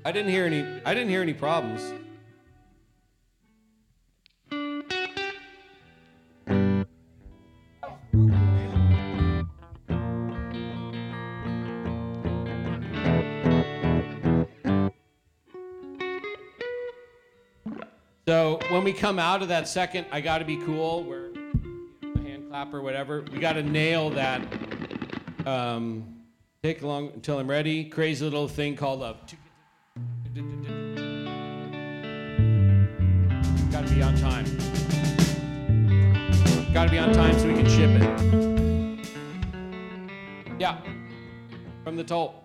I didn't hear any problems. So when we come out of that second, I Gotta Be Cool, where the hand clap or whatever, we got to nail that. Take long until I'm ready. Crazy little thing called a. Got to be on time. Got to be on time so we can ship it. Yeah, from the toll.